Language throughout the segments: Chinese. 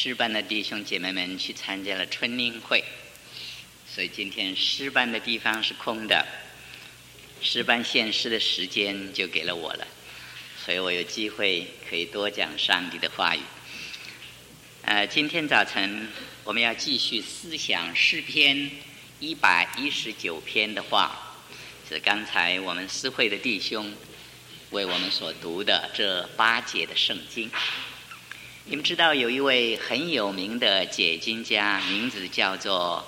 诗班的弟兄姐妹们去参加了春令会，所以今天诗班的地方是空的，诗班献诗的时间就给了我了，所以我有机会可以多讲上帝的话语。今天早晨我们要继续思想诗篇119篇的话，是刚才我们诗会的弟兄为我们所读的这8节的圣经。你们知道有一位很有名的解经家，名字叫做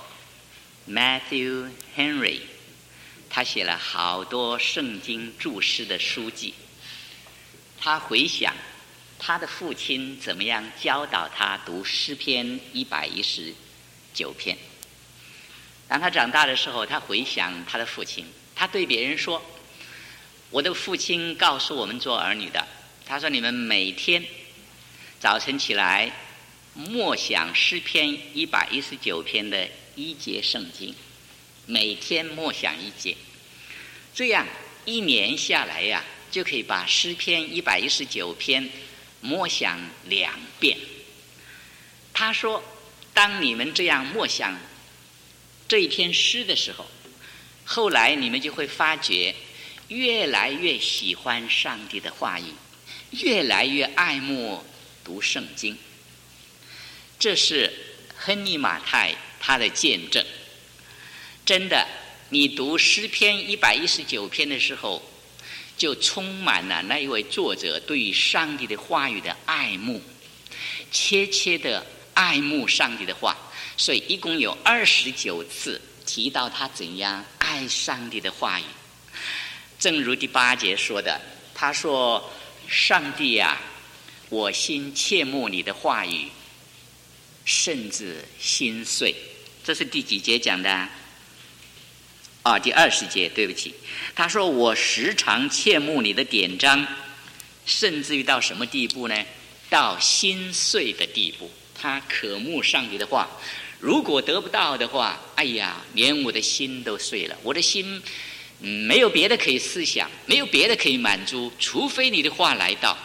Matthew Henry， 他写了好多圣经注释的书籍。他回想他的父亲怎么样教导他读诗篇119篇。当他长大的时候，他回想他的父亲，他对别人说，我的父亲告诉我们做儿女的，他说你们每天早晨起来默想诗篇119篇的1节圣经，每天默想1节，这样1年下来呀，就可以把诗篇119篇默想2遍。他说当你们这样默想这一篇诗的时候，后来你们就会发觉越来越喜欢上帝的话语，越来越爱慕读圣经。这是亨利马太他的见证。真的，你读诗篇119篇的时候，就充满了那一位作者对于上帝的话语的爱慕，切切的爱慕上帝的话。所以一共有29次提到他怎样爱上帝的话语。正如第8节说的，他说，上帝啊，我心切慕你的话语，甚至心碎。这是第几节讲的？第20节，对不起。他说我时常切慕你的典章，甚至于到什么地步呢？到心碎的地步。他渴慕上帝的话，如果得不到的话，哎呀，连我的心都碎了。我的心没有别的可以思想，没有别的可以满足，除非你的话来到。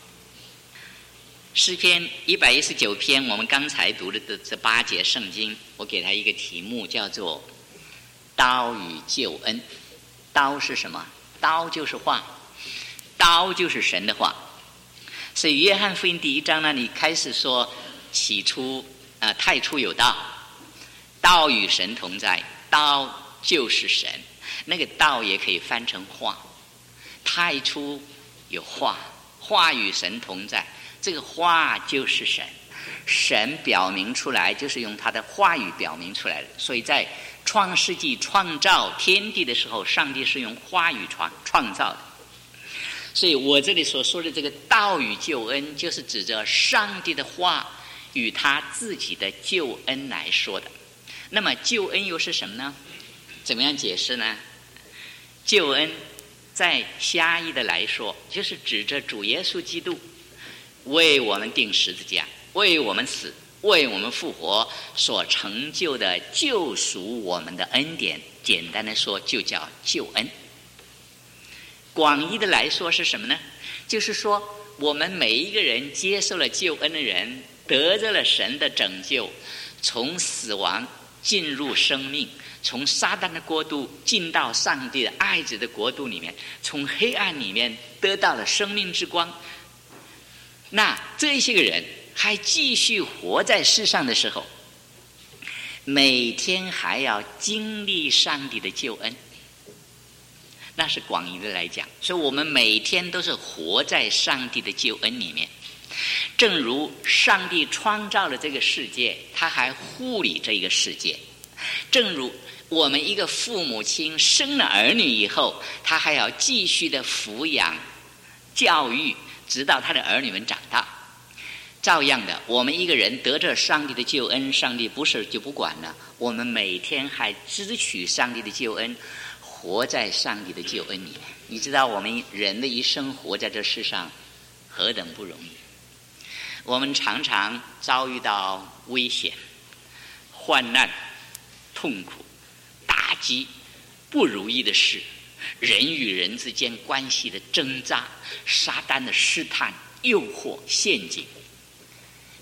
诗篇119篇我们刚才读的这8节圣经，我给他一个题目，叫做刀与救恩。刀是什么？刀就是话，刀就是神的话。所以约翰福音第1章那里开始说，起初太初有道，道与神同在，道就是神。那个道也可以翻成话，太初有话，话与神同在，这个话就是神，神表明出来就是用他的话语表明出来的。所以在创世纪创造天地的时候，上帝是用话语创造的。所以我这里所说的这个道与救恩，就是指着上帝的话与他自己的救恩来说的。那么救恩又是什么呢？怎么样解释呢？救恩在狭义的来说，就是指着主耶稣基督为我们钉十字架，为我们死，为我们复活所成就的救赎我们的恩典。简单的说，就叫救恩。广义的来说是什么呢？就是说我们每一个人接受了救恩的人，得着了神的拯救，从死亡进入生命，从撒旦的国度进到上帝的爱子的国度里面，从黑暗里面得到了生命之光。那这些个人还继续活在世上的时候，每天还要经历上帝的救恩，那是广义的来讲。所以我们每天都是活在上帝的救恩里面。正如上帝创造了这个世界，他还护理这个世界。正如我们一个父母亲生了儿女以后，他还要继续的抚养教育，直到他的儿女们长大。照样的，我们一个人得着上帝的救恩，上帝不是就不管了，我们每天还支取上帝的救恩，活在上帝的救恩里面。你知道我们人的一生活在这世上何等不容易。我们常常遭遇到危险、患难、痛苦、打击、不如意的事，人与人之间关系的挣扎，撒旦的试探、诱惑、陷阱。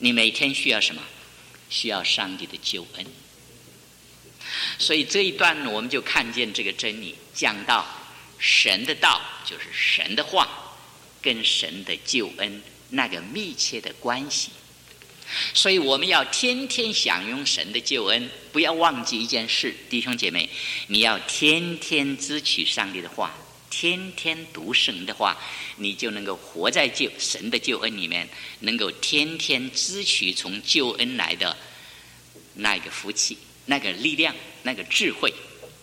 你每天需要什么？需要上帝的救恩。所以这一段我们就看见这个真理，讲到神的道就是神的话跟神的救恩那个密切的关系。所以我们要天天享用神的救恩，不要忘记一件事，弟兄姐妹，你要天天支取上帝的话，天天读神的话，你就能够活在神的救恩里面，能够天天支取从救恩来的那个福气，那个力量，那个智慧。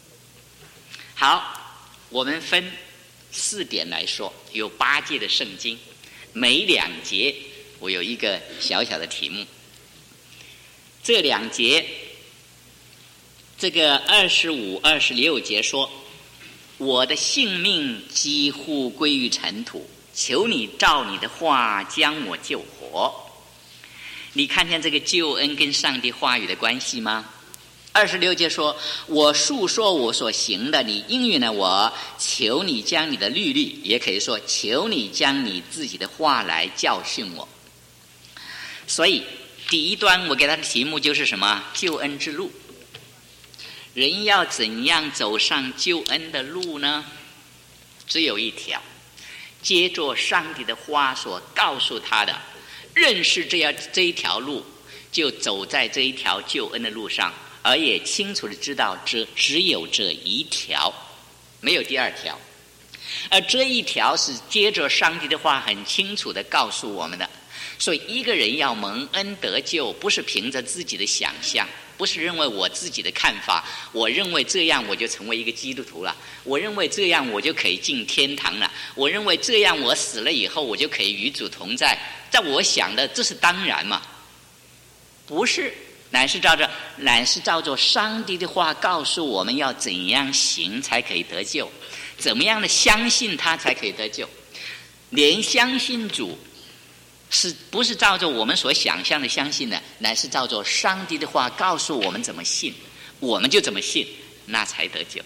好，我们分4点来说，有8节的圣经，每2节我有一个小小的题目。这2节，这个25、26节说，我的性命几乎归于尘土，求你照你的话将我救活。你看见这个救恩跟上帝话语的关系吗？26节说，我述说我所行的，你应允了我，求你将你的律例，也可以说求你将你自己的话来教训我。所以第一段我给他的题目就是什么？救恩之路。人要怎样走上救恩的路呢？只有一条，接着上帝的话所告诉他的，认识这一条路，就走在这一条救恩的路上，而也清楚地知道只有这一条，没有第2条。而这一条是接着上帝的话很清楚地告诉我们的。所以一个人要蒙恩得救，不是凭着自己的想象，不是认为我自己的看法，我认为这样我就成为一个基督徒了，我认为这样我就可以进天堂了，我认为这样我死了以后我就可以与主同在，在我想的这是当然嘛？不是，乃是照着上帝的话告诉我们要怎样行才可以得救，怎么样的相信他才可以得救。连相信主是不是照着我们所想象的相信呢？乃是照着上帝的话告诉我们怎么信，我们就怎么信，那才得救。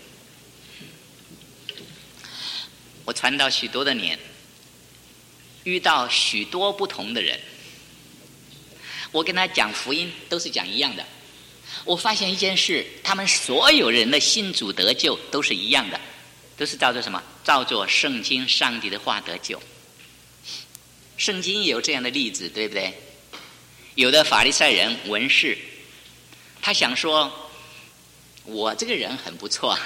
我传道许多的年，遇到许多不同的人，我跟他讲福音都是讲一样的。我发现一件事，他们所有人的信主得救都是一样的，都是照着什么？照着圣经上帝的话得救。圣经也有这样的例子，对不对？有的法利赛人文士，他想说我这个人很不错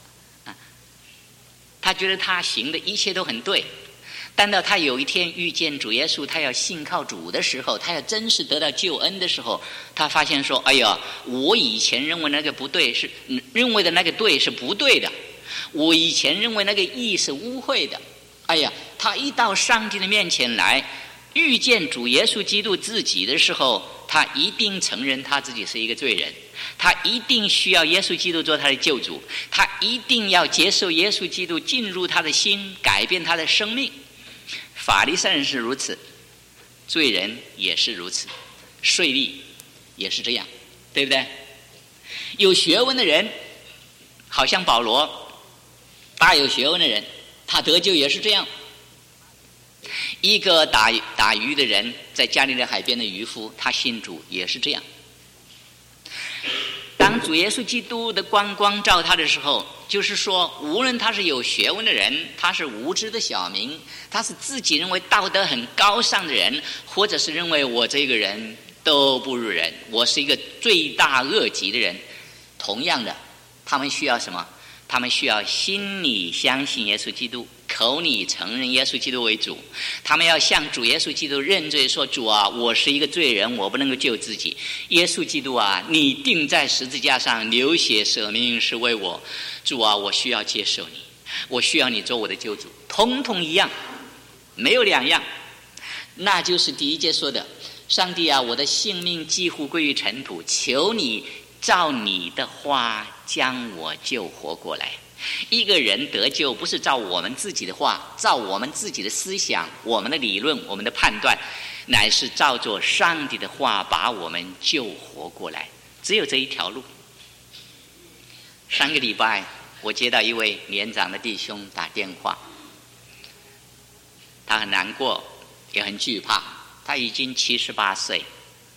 他觉得他行的一切都很对，但到他有一天遇见主耶稣，他要信靠主的时候，他要真实得到救恩的时候，他发现说，哎呀，我以前认为那个不对，是认为的那个对是不对的，我以前认为那个义是污秽的。哎呀，他一到上帝的面前来，遇见主耶稣基督自己的时候，他一定承认他自己是一个罪人，他一定需要耶稣基督做他的救主，他一定要接受耶稣基督进入他的心，改变他的生命。法利赛人是如此，罪人也是如此，税吏也是这样，对不对？有学问的人，好像保罗，大有学问的人，他得救也是这样。一个打鱼的人，在加利利海边的渔夫，他信主也是这样。当主耶稣基督的光照他的时候，就是说无论他是有学问的人，他是无知的小民，他是自己认为道德很高尚的人，或者是认为我这个人都不如人，我是一个罪大恶极的人，同样的，他们需要什么？他们需要心里相信耶稣基督，口里承认耶稣基督为主。他们要向主耶稣基督认罪，说主啊，我是一个罪人，我不能够救自己，耶稣基督啊，你钉在十字架上流血舍命是为我，主啊，我需要接受你，我需要你做我的救主，通通一样，没有两样。那就是第一节说的，上帝啊，我的性命几乎归于尘土，求你照你的话将我救活过来。一个人得救不是照我们自己的话，照我们自己的思想，我们的理论，我们的判断，乃是照着上帝的话把我们救活过来，只有这一条路。上个礼拜我接到一位年长的弟兄打电话，他很难过也很惧怕，他已经78岁，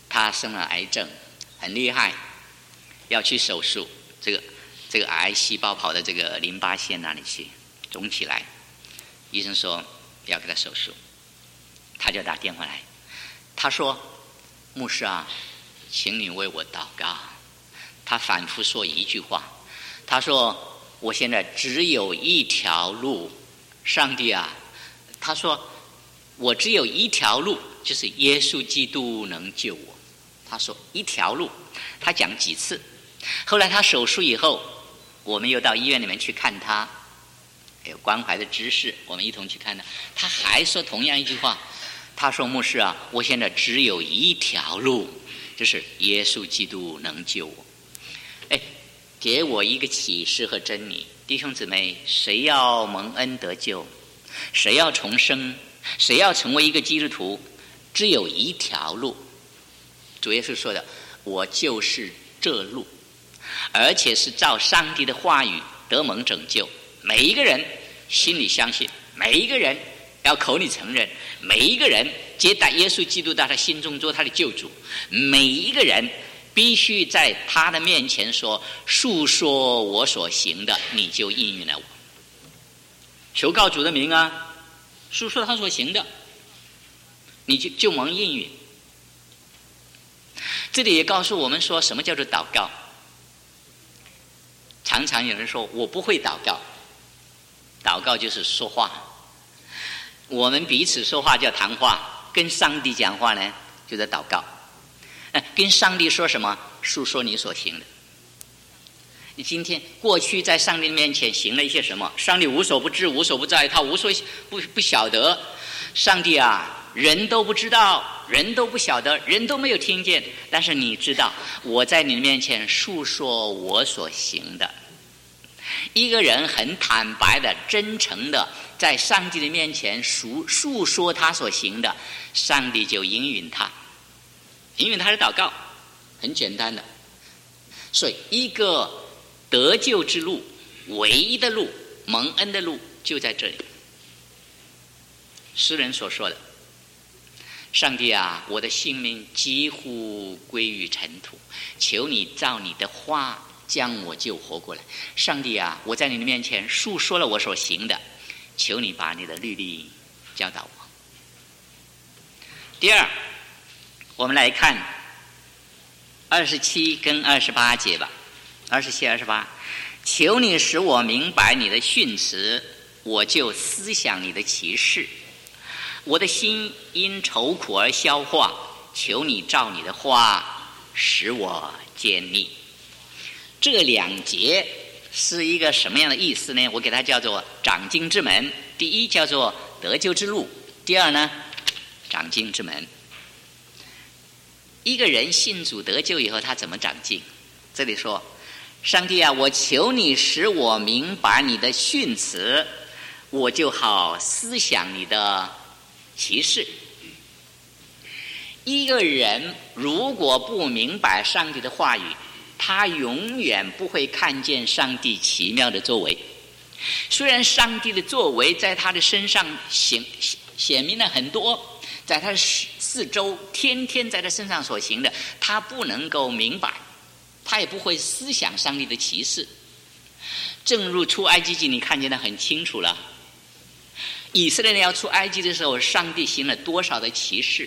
他生了癌症，很厉害，要去手术。这个癌细胞跑到这个淋巴腺那里去，肿起来。医生说要给他手术，他就打电话来，他说：“牧师啊，请你为我祷告。”他反复说一句话，他说：“我现在只有一条路，上帝啊！”他说：“我只有一条路，就是耶稣基督能救我。”他说一条路，他讲几次。后来他手术以后，我们又到医院里面去看他，有关怀的知识，我们一同去看他，他还说同样一句话，他说：“牧师啊，我现在只有一条路，就是耶稣基督能救我。”给我一个启示和真理，弟兄姊妹，谁要蒙恩得救，谁要重生，谁要成为一个基督徒，只有一条路。主耶稣说的：“我就是这路。”而且是照上帝的话语得蒙拯救。每一个人心里相信，每一个人要口里承认，每一个人接待耶稣基督到他心中做他的救主，每一个人必须在他的面前说：“述说我所行的，你就应允了我。”求告主的名啊，述说他所行的，你就蒙应允。这里也告诉我们说，什么叫做祷告。常常有人说我不会祷告，祷告就是说话，我们彼此说话叫谈话，跟上帝讲话呢就在祷告。跟上帝说什么？述说你所行的。你今天过去在上帝面前行了一些什么？上帝无所不知，无所不在，他无所不晓得。上帝啊，人都不知道，人都不晓得，人都没有听见，但是你知道，我在你面前述说我所行的。一个人很坦白的、真诚的在上帝的面前述说他所行的，上帝就应允他，应允他的祷告，很简单的。所以一个得救之路，唯一的路，蒙恩的路就在这里。诗人所说的：“上帝啊，我的性命几乎归于尘土，求你照你的话将我救活过来。上帝啊，我在你的面前述说了我所行的，求你把你的律例教导我。”第二，我们来看27跟28节吧。27、28，求你使我明白你的训词，我就思想你的启示。我的心因愁苦而消化，求你照你的话使我坚立。这两节是一个什么样的意思呢？我给它叫做长进之门。第一叫做得救之路，第二呢，长进之门。一个人信主得救以后，他怎么长进？这里说：“上帝啊，我求你使我明白你的训词，我就好思想你的启示。”一个人如果不明白上帝的话语，他永远不会看见上帝奇妙的作为。虽然上帝的作为在他的身上显明了很多，在他的四周天天在他身上所行的，他不能够明白，他也不会思想上帝的奇事。正如出埃及记你看见的很清楚了，以色列人要出埃及的时候，上帝行了多少的奇事，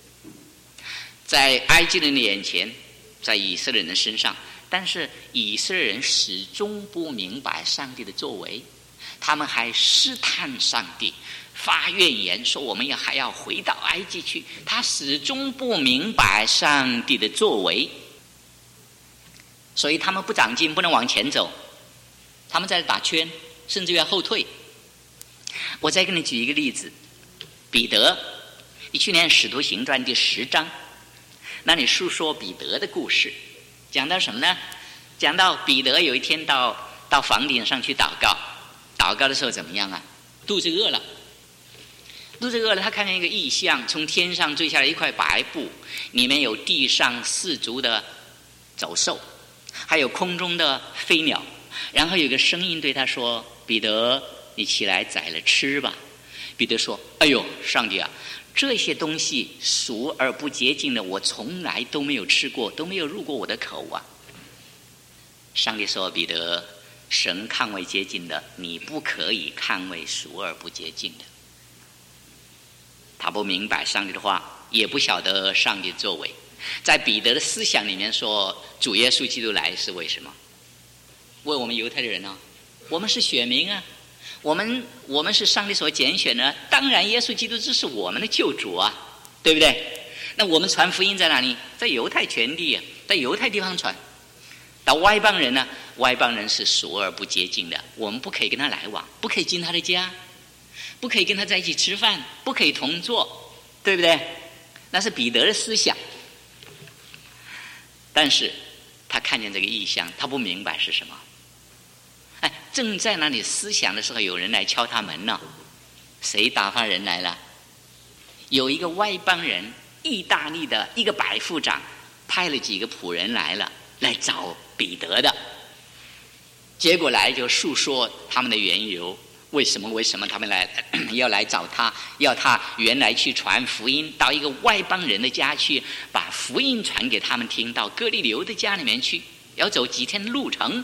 在埃及人的眼前，在以色列人的身上，但是以色列人始终不明白上帝的作为，他们还试探上帝，发怨言说我们还要回到埃及去。他始终不明白上帝的作为，所以他们不长进，不能往前走，他们在打圈，甚至要后退。我再给你举一个例子，彼得，你去念《使徒行传》第10章，那里述说彼得的故事，讲到什么呢？讲到彼得有一天到房顶上去祷告，祷告的时候怎么样啊？肚子饿了，他看见一个异象，从天上坠下来一块白布，里面有地上四足的走兽，还有空中的飞鸟，然后有个声音对他说：“彼得，你起来宰了吃吧。”彼得说：“哎呦，上帝啊， 这些东西俗而不洁净的，我从来都没有吃过，都没有入过我的口啊。上帝说，彼得，神看为洁净的，你不可以看为俗而不洁净的。他不明白上帝的话，也不晓得上帝的作为。在彼得的思想里面说，主耶稣基督来是为什么？为我们犹太的人啊，我们是选民啊，我们是上帝所拣选的，当然耶稣基督这是我们的救主啊，对不对？那我们传福音在哪里？在犹太全地啊，在犹太地方传。到外邦人呢，外邦人是俗而不洁净的，我们不可以跟他来往，不可以进他的家，不可以跟他在一起吃饭，不可以同坐，对不对？那是彼得的思想。但是他看见这个异象，他不明白是什么。正在那里思想的时候，有人来敲他门了。谁打发人来了？有一个外邦人，意大利的一个百夫长，派了几个仆人来了，来找彼得的。结果来就述说他们的缘由，为什么他们要来找他，要他原来去传福音，到一个外邦人的家去，把福音传给他们听，到哥利流的家里面去，要走几天的路程。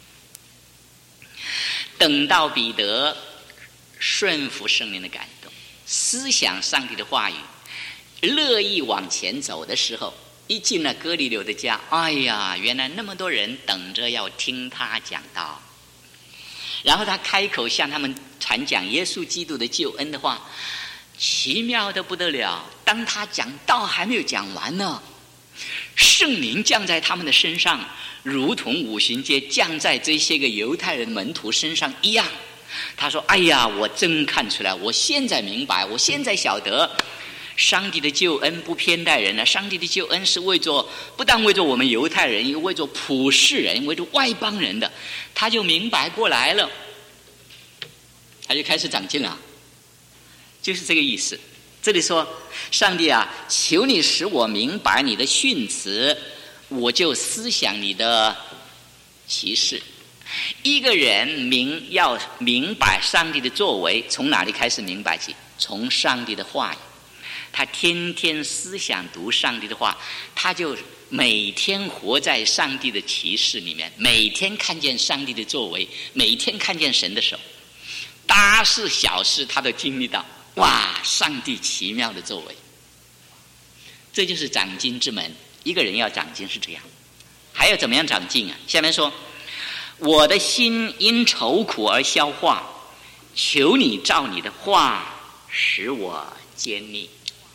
等到彼得顺服圣灵的感动，思想上帝的话语，乐意往前走的时候，一进了哥利流的家，哎呀，原来那么多人等着要听他讲道。然后他开口向他们传讲耶稣基督的救恩的话，奇妙的不得了。当他讲道还没有讲完呢，圣灵降在他们的身上，如同五旬节降在这些个犹太人门徒身上一样。他说，哎呀，我真看出来，我现在明白，我现在晓得上帝的救恩不偏待人了，上帝的救恩是不但为着我们犹太人，也为着普世人，为着外邦人的。他就明白过来了，他就开始长进了，就是这个意思。这里说，上帝啊，求你使我明白你的训词，我就思想你的启示。一个人要明白上帝的作为，从哪里开始明白起？从上帝的话语。他天天思想读上帝的话，他就每天活在上帝的启示里面，每天看见上帝的作为，每天看见神的手，大事小事他都经历到。哇，上帝奇妙的作为，这就是长进之门。一个人要长进是这样，还要怎么样长进啊？下面说，我的心因愁苦而消化，求你照你的话使我坚立。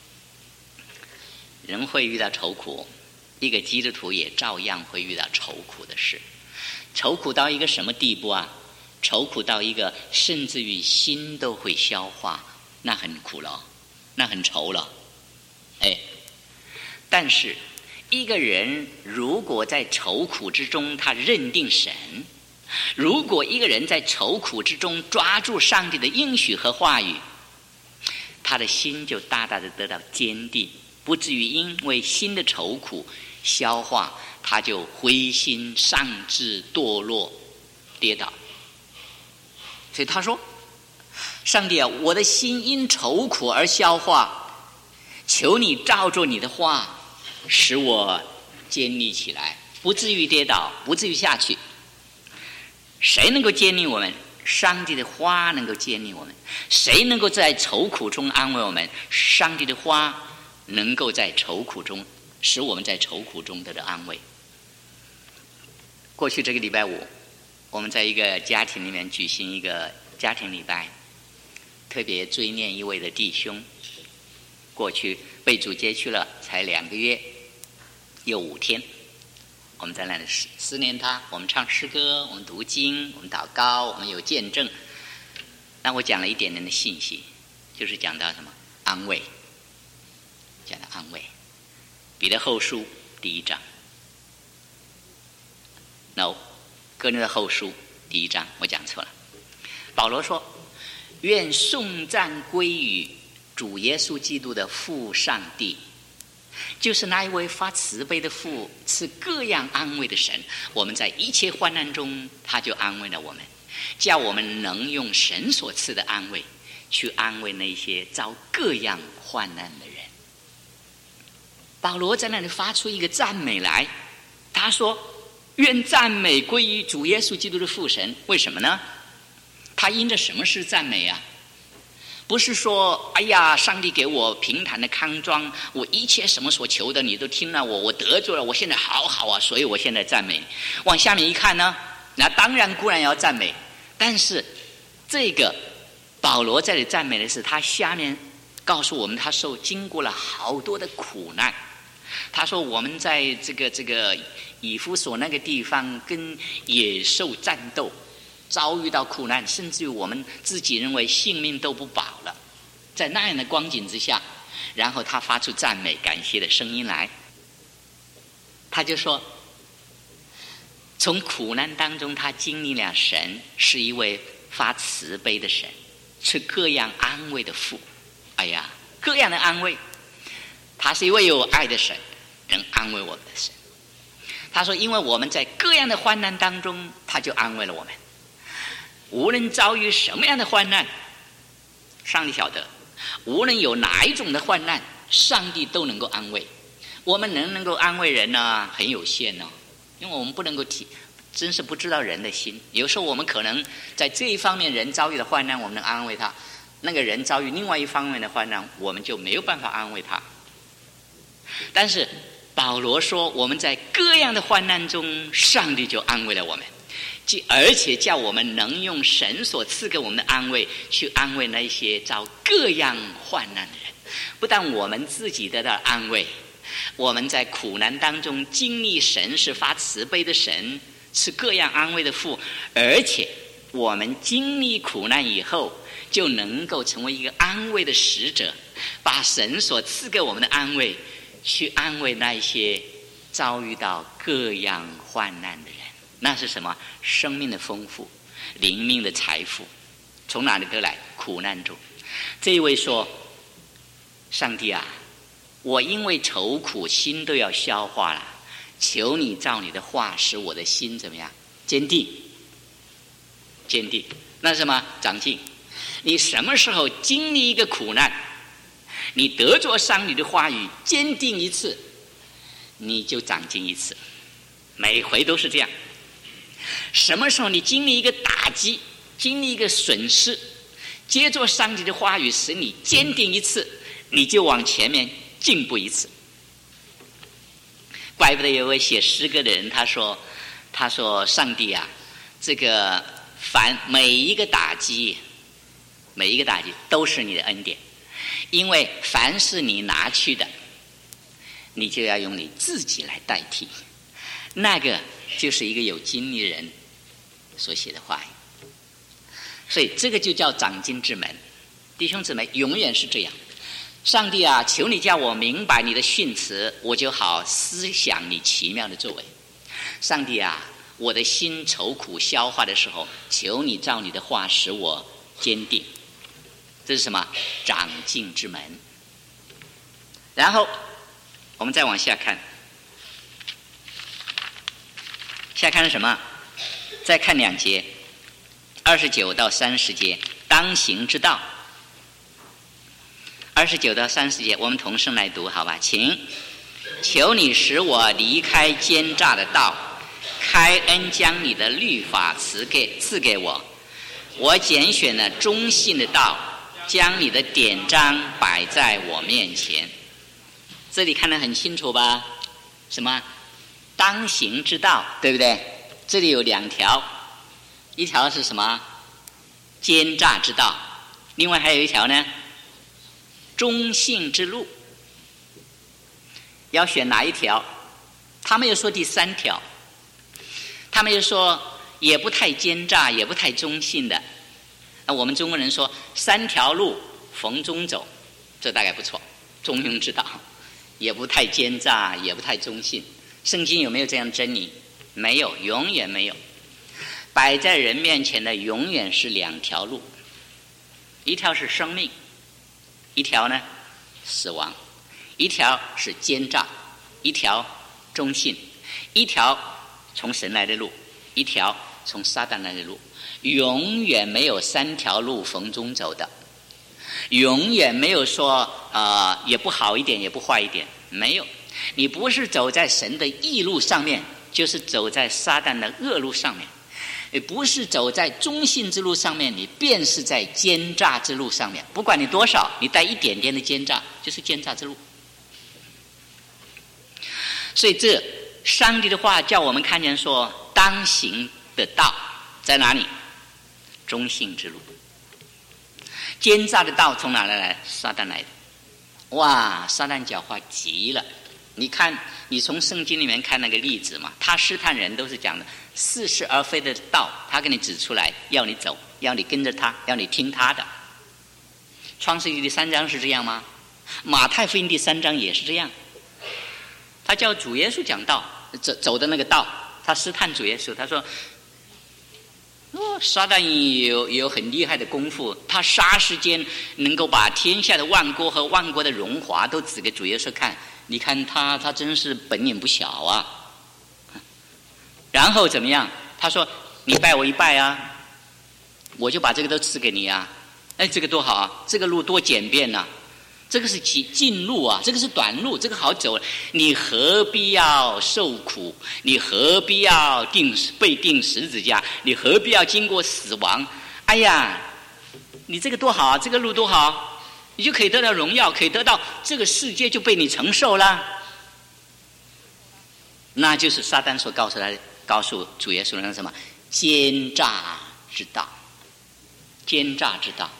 人会遇到愁苦，一个基督徒也照样会遇到愁苦的事。愁苦到一个什么地步啊？愁苦到一个甚至于心都会消化，那很苦了，那很愁了。但是一个人如果在愁苦之中他认定神，如果一个人在愁苦之中抓住上帝的应许和话语，他的心就大大的得到坚定，不至于因为心的愁苦消化，他就灰心丧志堕落跌倒。所以他说，上帝啊，我的心因愁苦而消化，求你照着你的话使我坚立起来，不至于跌倒，不至于下去。谁能够坚立我们？上帝的话能够坚立我们。谁能够在愁苦中安慰我们？上帝的话能够在愁苦中使我们在愁苦中得到安慰。过去这个礼拜五，我们在一个家庭里面举行一个家庭礼拜，特别追念一位的弟兄，过去被主接去了才2个月又5天，我们在那里思念他，我们唱诗歌，我们读经，我们祷告，我们有见证。那我讲了一点点的信息，就是讲到什么？安慰，讲到安慰。彼得后书第1章，no， 哥林多后书第1章，我讲错了。保罗说，愿颂赞归于主耶稣基督的父上帝，就是那一位发慈悲的父，赐各样安慰的神。我们在一切患难中，他就安慰了我们，叫我们能用神所赐的安慰去安慰那些遭各样患难的人。保罗在那里发出一个赞美来，他说愿赞美归于主耶稣基督的父神。为什么呢？他因着什么事赞美啊？不是说哎呀上帝给我平坦的康庄，我一切什么所求的你都听了我得罪了，我现在好好啊，所以我现在赞美。往下面一看呢，那当然固然要赞美，但是这个保罗在这里赞美的是他下面告诉我们他经过了好多的苦难。他说我们在这个以弗所那个地方跟野兽战斗，遭遇到苦难，甚至于我们自己认为性命都不保了。在那样的光景之下，然后他发出赞美感谢的声音来。他就说从苦难当中他经历了神是一位发慈悲的神，是各样安慰的父。哎呀，各样的安慰，他是一位有爱的神，能安慰我们的神。他说因为我们在各样的患难当中，他就安慰了我们。无论遭遇什么样的患难，上帝晓得，无论有哪一种的患难，上帝都能够安慰。我们能够安慰人呢，很有限哦，因为我们不能够真是不知道人的心。有时候我们可能在这一方面人遭遇的患难，我们能安慰他；那个人遭遇另外一方面的患难，我们就没有办法安慰他。但是保罗说，我们在各样的患难中，上帝就安慰了我们，而且叫我们能用神所赐给我们的安慰去安慰那些遭各样患难的人。不但我们自己得到安慰，我们在苦难当中经历神是发慈悲的神，是各样安慰的父，而且我们经历苦难以后就能够成为一个安慰的使者，把神所赐给我们的安慰去安慰那些遭遇到各样患难的人。那是什么？生命的丰富，灵命的财富，从哪里得来？苦难中。这一位说，上帝啊，我因为愁苦，心都要消化了，求你照你的话使我的心怎么样？坚定。坚定，那是什么？长进。你什么时候经历一个苦难，你得着上帝的话语，坚定一次，你就长进一次，每回都是这样。什么时候你经历一个打击，经历一个损失，接着上帝的话语使你坚定一次，你就往前面进步一次。怪不得有位写诗歌的人，他说上帝啊，这个每一个打击都是你的恩典，因为凡是你拿去的，你就要用你自己来代替。那个就是一个有经历人所写的话语，所以这个就叫长进之门。弟兄姊妹，永远是这样。上帝啊，求你叫我明白你的训词，我就好思想你奇妙的作为。上帝啊，我的心愁苦消化的时候，求你照你的话使我坚定。这是什么？长进之门。然后我们再往下看，下看是什么？再看2节，29到30节，当行之道。29到30节，我们同声来读好吧？请，求你使我离开奸诈的道，开恩将你的律法赐给我。我拣选了忠信的道，将你的典章摆在我面前。这里看得很清楚吧？什么？当行之道，对不对？这里有2条，一条是什么？奸诈之道，另外还有一条呢，忠信之路。要选哪一条？他们又说第3条，他们又说也不太奸诈，也不太忠信的。那我们中国人说3条路逢中走，这大概不错，中庸之道，也不太奸诈，也不太忠信。圣经有没有这样的真理？没有，永远没有。摆在人面前的永远是2条路，一条是生命，一条呢死亡，一条是奸诈，一条忠信，一条从神来的路，一条从撒旦来的路，永远没有3条路逢中走的， 永远没有说也不好一点，也不坏一点，没有。你不是走在神的义路上面，就是走在撒旦的恶路上面。也不是走在中性之路上面，你便是在奸诈之路上面。不管你多少，你带一点点的奸诈，就是奸诈之路。所以这上帝的话叫我们看见说，当行的道在哪里？中性之路。奸诈的道从哪来？撒旦来的。哇，撒旦狡猾极了。你看，你从圣经里面看那个例子嘛，他试探人都是讲的似是而非的道，他给你指出来，要你走，要你跟着他，要你听他的。创世纪第3章是这样吗？马太福音第3章也是这样。他叫主耶稣讲道，走的那个道，他试探主耶稣，他说撒旦有很厉害的功夫，他霎时间能够把天下的万国和万国的荣华都指给主耶稣看。你看他真是本领不小啊。然后怎么样？他说你拜我一拜啊，我就把这个都赐给你啊。哎，这个多好啊，这个路多简便啊，这个是近路啊，这个是短路，这个好走。你何必要受苦？你何必要被钉十字架？你何必要经过死亡？哎呀，你这个多好啊，这个路多好，你就可以得到荣耀，可以得到这个世界就被你承受了。那就是撒旦所告诉主耶稣的什么？奸诈之道。奸诈之道。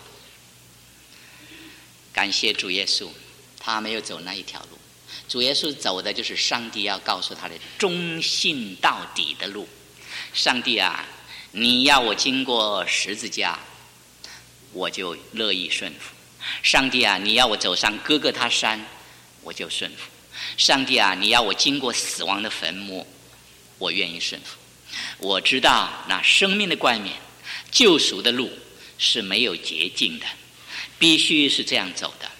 感谢主耶稣，他没有走那一条路。主耶稣走的就是上帝要告诉他的忠信到底的路。上帝啊，你要我经过十字架，我就乐意顺服。上帝啊，你要我走上哥哥他山，我就顺服。上帝啊，你要我经过死亡的坟墓，我愿意顺服。我知道那生命的冠冕，救赎的路是没有捷径的，必须是这样走的。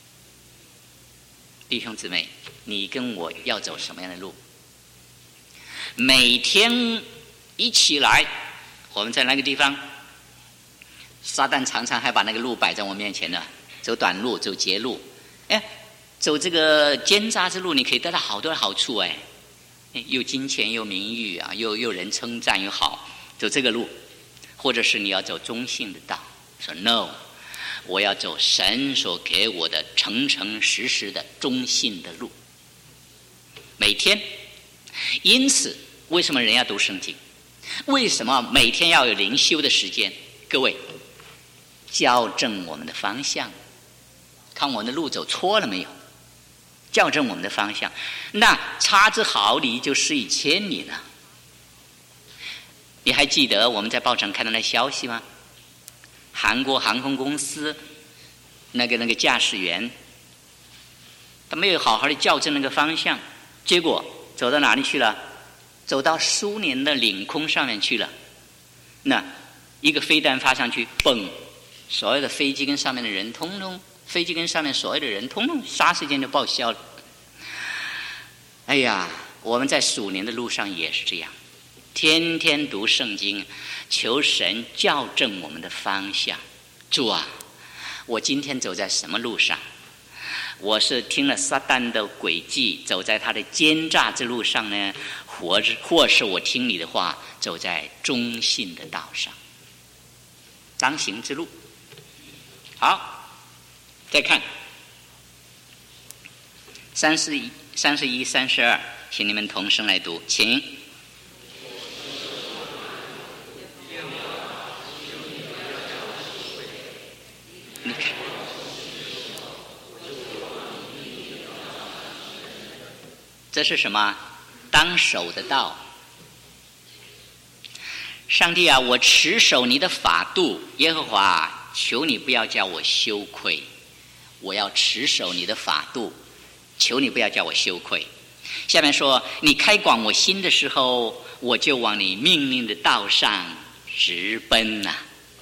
弟兄姊妹，你跟我要走什么样的路？每天一起来，我们在那个地方，撒旦常常还把那个路摆在我面前呢，走短路，走捷路。哎，走这个奸诈之路，你可以得到好多的好处。哎，又金钱，又名誉啊，又人称赞，又好，走这个路。或者是你要走中性的道，说 no， 我要走神所给我的诚诚实实的中性的路。每天，因此为什么人要读圣经？为什么每天要有灵修的时间？各位，校正我们的方向，看我们的路走错了没有，校正我们的方向。那差之毫厘就失以千里了。你还记得我们在报上看到那消息吗？韩国航空公司那个驾驶员，他没有好好的校正那个方向，结果走到哪里去了？走到苏联的领空上面去了。那一个飞弹发上去，嘣，所有的飞机跟上面的人通通，飞机跟上面所有的人通通霎时间就报销了。哎呀，我们在属灵的路上也是这样，天天读圣经，求神校正我们的方向。主啊，我今天走在什么路上？我是听了撒旦的诡计，走在他的奸诈之路上呢，或是我听你的话，走在中性的道上，当行之路。好，再看31、32，请你们同声来读，请。你看，这是什么？当守的道。上帝啊，我持守你的法度，耶和华，求你不要叫我羞愧。我要持守你的法度，求你不要叫我羞愧。下面说，你开广我心的时候，我就往你命令的道上直奔啊。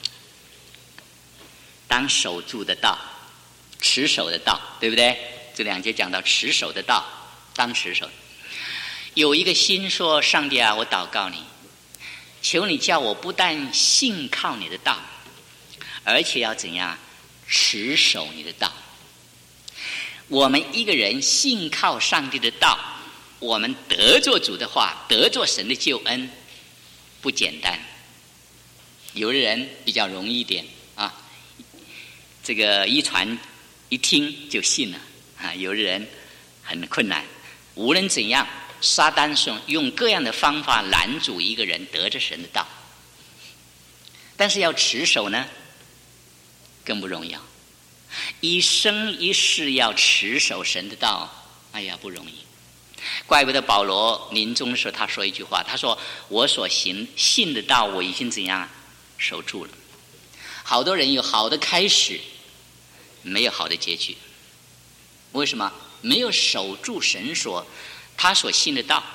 当守住的道，持守的道，对不对？这两节讲到持守的道，当持守。有一个心说，上帝啊，我祷告你，求你叫我不但信靠你的道，而且要怎样持守你的道。我们一个人信靠上帝的道，我们得做主的话，得做神的救恩，不简单。有的人比较容易一点啊，这个一传一听就信了啊。有的人很困难。无论怎样，撒旦用各样的方法拦阻一个人得着神的道，但是要持守呢，更不容易。一生一世要持守神的道，哎呀，不容易。怪不得保罗临终的时候他说一句话，他说我所信的道我已经怎样守住了。好多人有好的开始，没有好的结局。为什么？没有守住神他所信的道。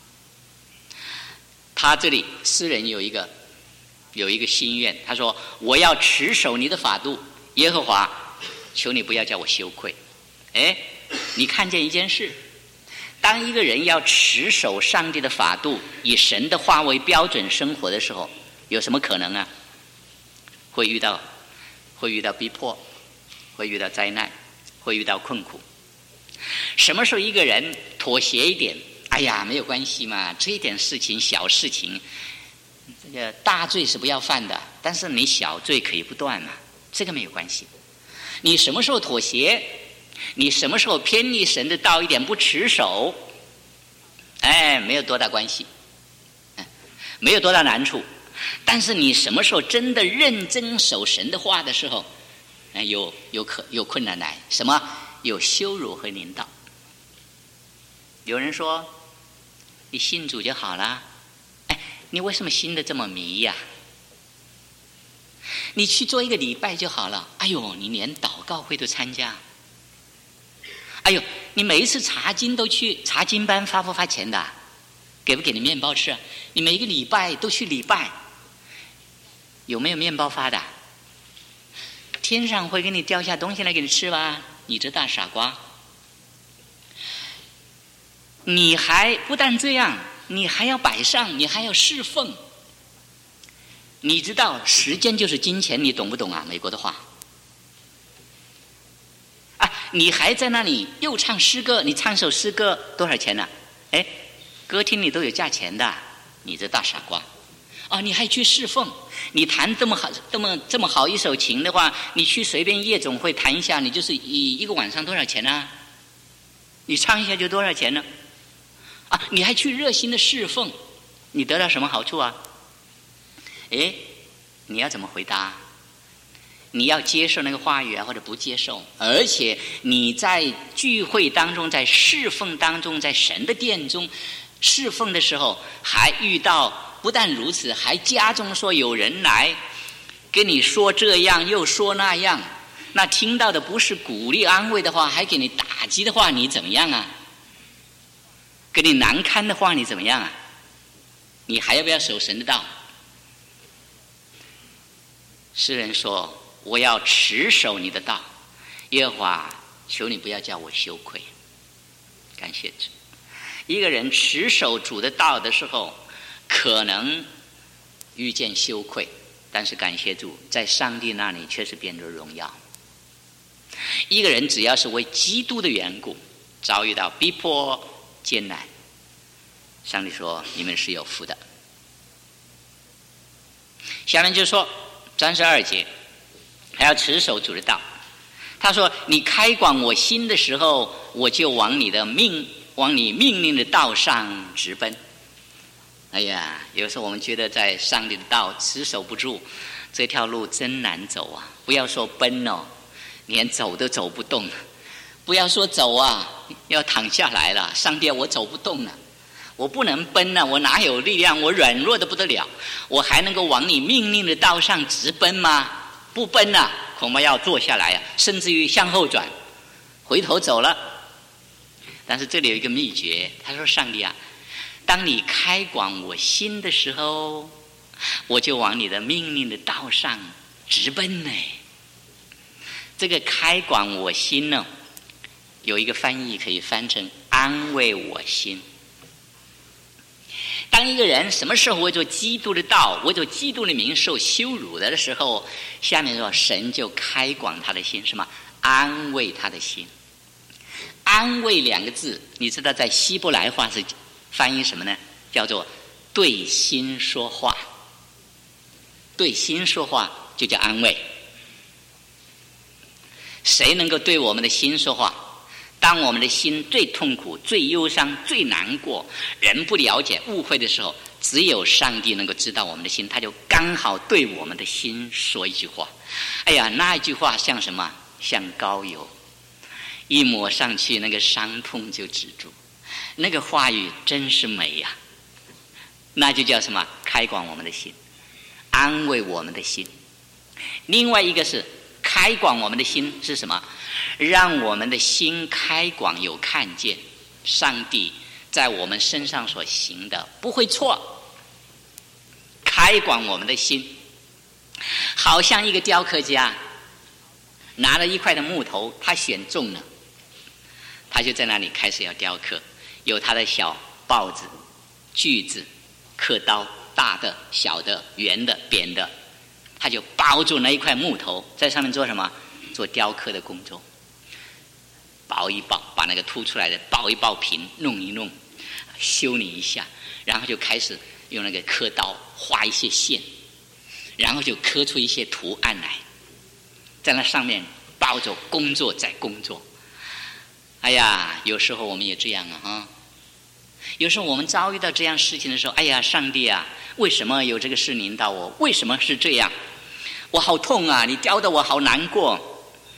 他这里诗人有一个心愿，他说我要持守你的法度，耶和华，求你不要叫我羞愧。你看见一件事，当一个人要持守上帝的法度，以神的话为标准生活的时候，有什么可能啊？会遇到逼迫，会遇到灾难，会遇到困苦。什么时候一个人妥协一点，哎呀，没有关系嘛，这一点事情小事情，这个大罪是不要犯的，但是你小罪可以不断嘛，这个没有关系。你什么时候妥协，你什么时候偏离神的道一点不持守，没有多大关系，没有多大难处。但是你什么时候真的认真守神的话的时候，有困难来，什么？有羞辱和领导。有人说你信主就好了，你为什么信得这么迷呀？你去做一个礼拜就好了，你连祷告会都参加，你每一次查经都去，查经班发不发钱的？给不给你面包吃？你每一个礼拜都去礼拜，有没有面包发的？天上会给你掉下东西来给你吃吧？你这大傻瓜！你还不但这样，你还要摆上，你还要侍奉。你知道时间就是金钱，你懂不懂啊？美国的话你还在那里又唱诗歌，你唱首诗歌多少钱呢？歌厅里都有价钱的，你这大傻瓜！你还去侍奉，你弹这么好一首琴的话，你去随便夜总会弹一下，你就是一个晚上多少钱呢？你唱一下就多少钱呢？你还去热心的侍奉，你得到什么好处啊？你要怎么回答？你要接受那个话语啊，或者不接受？而且你在聚会当中，在侍奉当中，在神的殿中侍奉的时候，还遇到。不但如此，还加重说有人来跟你说这样又说那样，那听到的不是鼓励安慰的话，还给你打击的话，你怎么样啊？给你难堪的话，你怎么样啊？你还要不要守神的道？诗人说我要持守你的道，耶和华，求你不要叫我羞愧。感谢主。一个人持守主的道的时候，可能遇见羞愧，但是感谢主，在上帝那里却是变得荣耀。一个人只要是为基督的缘故遭遇到逼迫艰难，上帝说你们是有福的。下面就说32节，还要持守主的道。他说你开广我心的时候，我就往你命令的道上直奔。有时候我们觉得在上帝的道持守不住，这条路真难走啊！不要说奔哦，连走都走不动。不要说走啊，要躺下来了。上帝，我走不动了，我不能奔了，我哪有力量？我软弱的不得了，我还能够往你命令的道上直奔吗？不奔了，恐怕要坐下来啊，甚至于向后转，回头走了。但是这里有一个秘诀，他说：上帝啊，当你开广我心的时候，我就往你的命令的道上直奔呢。这个开广我心呢，有一个翻译可以翻成安慰我心。 当一个人什么时候为着基督的道，为着基督的名受羞辱的时候，下面说神就开广他的心，什么？安慰他的心。安慰两个字，你知道在希伯来话是翻译什么呢？叫做对心说话。对心说话就叫安慰。谁能够对我们的心说话？当我们的心最痛苦、最忧伤、最难过，人不了解、误会的时候，只有上帝能够知道我们的心，他就刚好对我们的心说一句话。哎呀，那一句话像什么？像膏油，一抹上去，那个伤痛就止住。那个话语真是美呀！那就叫什么？开广我们的心，安慰我们的心。另外一个是开广我们的心是什么？让我们的心开广，有看见上帝在我们身上所行的不会错。开广我们的心，好像一个雕刻家拿了一块的木头，他选中了，他就在那里开始要雕刻，有他的小刨子、锯子、刻刀，大的、小的、圆的、扁的，他就包住那一块木头，在上面做什么？做雕刻的工作。包一包，把那个凸出来的包一包平，弄一弄，修理一下，然后就开始用那个刻刀画一些线，然后就刻出一些图案来，在那上面包着工作在工作。哎呀，有时候我们也这样啊，有时候我们遭遇到这样事情的时候，哎呀，上帝啊，为什么有这个事临到我？为什么是这样？我好痛啊！你雕得我好难过。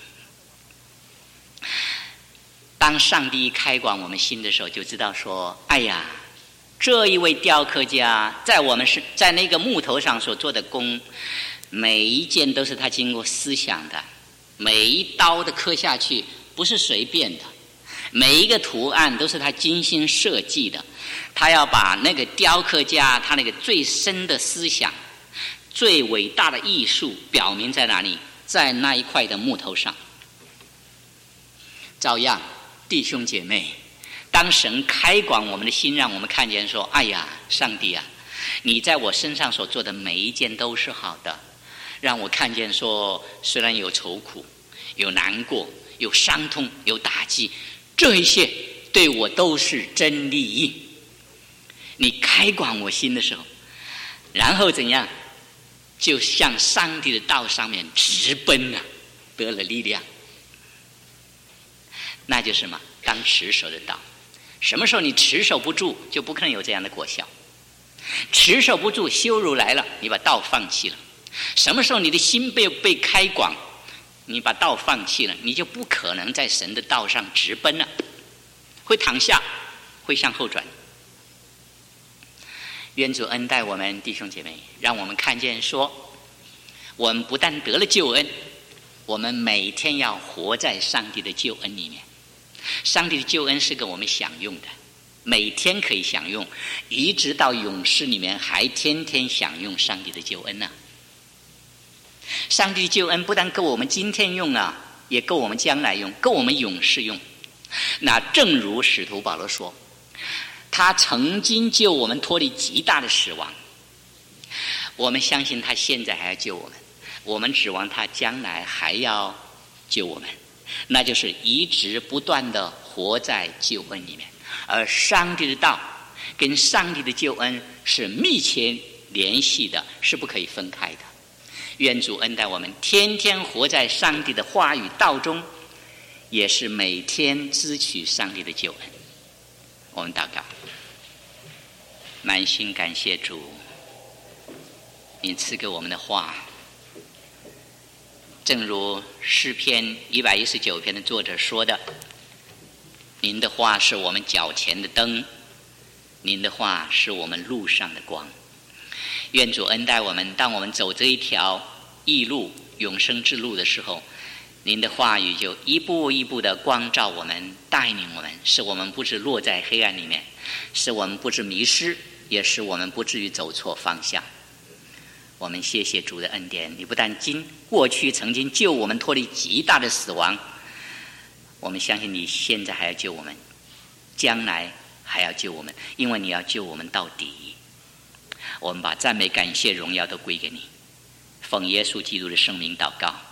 当上帝开广我们心的时候，就知道说，哎呀，这一位雕刻家在我们是在那个木头上所做的工，每一件都是他经过思想的，每一刀的刻下去不是随便的，每一个图案都是他精心设计的。他要把那个雕刻家他那个最深的思想、最伟大的艺术表明在哪里？在那一块的木头上。照样弟兄姐妹，当神开广我们的心，让我们看见说，哎呀，上帝啊，你在我身上所做的每一件都是好的，让我看见说，虽然有愁苦、有难过、有伤痛、有打击，这一切对我都是真利益。你开广我心的时候，然后怎样？就向上帝的道上面直奔了，得了力量。那就是什么？当持守的道。什么时候你持守不住，就不可能有这样的果效。持守不住，羞辱来了，你把道放弃了。什么时候你的心被开广，你把道放弃了，你就不可能在神的道上直奔了，会躺下，会向后转。愿主恩待我们弟兄姐妹，让我们看见说，我们不但得了救恩，我们每天要活在上帝的救恩里面。上帝的救恩是给我们享用的，每天可以享用，一直到永世里面还天天享用上帝的救恩啊。上帝的救恩不但够我们今天用啊，也够我们将来用，够我们永世用。那正如使徒保罗说，他曾经救我们脱离极大的死亡，我们相信他现在还要救我们，我们指望他将来还要救我们，那就是一直不断的活在救恩里面。而上帝的道跟上帝的救恩是密切联系的，是不可以分开的。愿主恩待我们，天天活在上帝的话语道中，也是每天支取上帝的救恩。我们祷告。满心感谢主，你赐给我们的话，正如诗篇119篇的作者说的，您的话是我们脚前的灯，您的话是我们路上的光。愿主恩待我们，当我们走这一条义路、永生之路的时候，您的话语就一步一步的光照我们，带领我们，使我们不致落在黑暗里面，使我们不致迷失，也使我们不至于走错方向。我们谢谢主的恩典，你不但过去曾经救我们脱离极大的死亡，我们相信你现在还要救我们，将来还要救我们，因为你要救我们到底。 我们把赞美、感谢、荣耀都归给你，奉耶稣基督的圣名祷告，